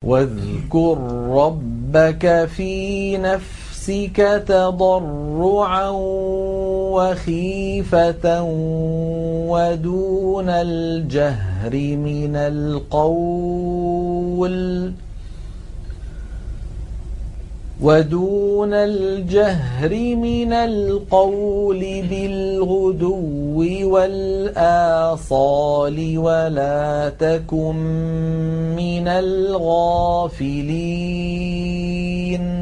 واذكر ربك في نفسك تضرعا وخيفة ودون الجهر من القول بالغدو والآصال ولا تكن من الغافلين